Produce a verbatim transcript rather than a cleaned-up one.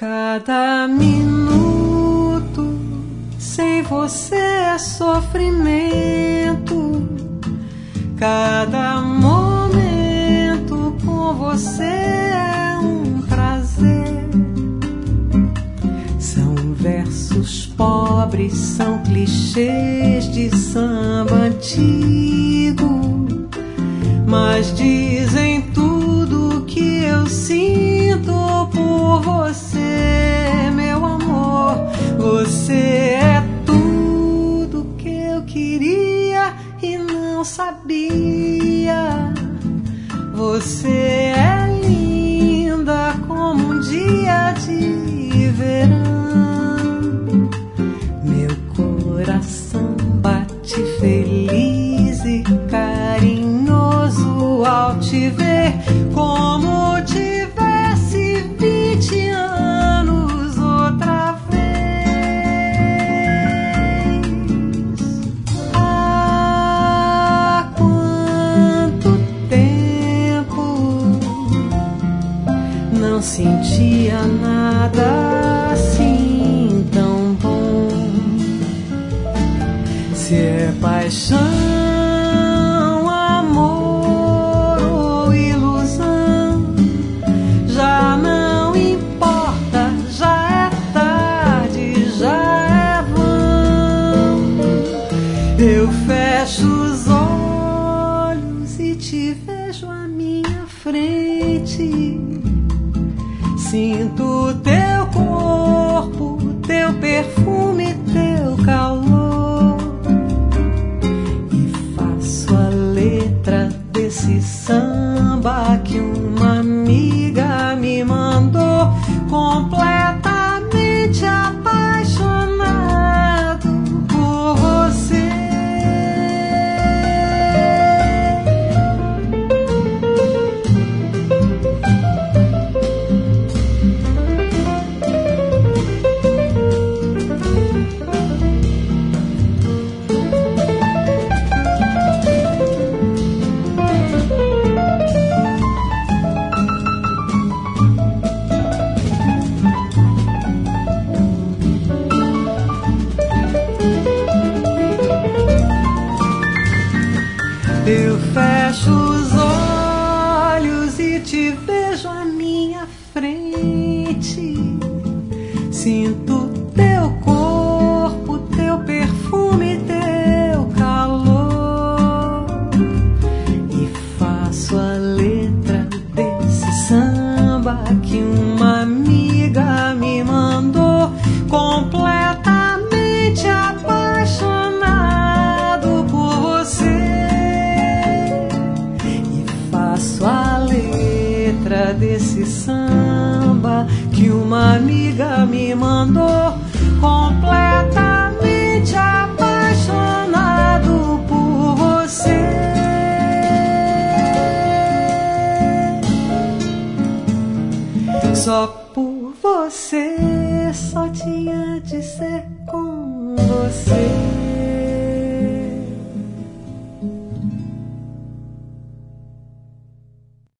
Cada minuto sem você é sofrimento. Cada momento com você é um prazer. São versos pobres, são clichês de samba antigo, mas dizem tudo que eu sinto por você, meu amor. Você é tudo que eu queria e não sabia. Você é linda como um dia de verão. Meu coração bate feliz e carinhoso ao te ver, como tivesse vinte anos outra vez. Há quanto tempo não sentia nada assim tão bom. Se é paixão, amor ou ilusão, já não importa, já é tarde, já é vão. Eu fecho os olhos e te vejo à minha frente. Sinto teu corpo, teu perfume, teu calor, e faço a letra desse samba que uma amiga me mandou, completamente apaixonado por você. Eu fecho os olhos e te vejo à minha frente. Sinto teu corpo, teu perfume, teu calor, e faço a letra desse samba que uma amiga me mandou, completamente apaixonado por você. A letra desse samba que uma amiga me mandou, completamente apaixonado por você. Só por você, só tinha de ser com você.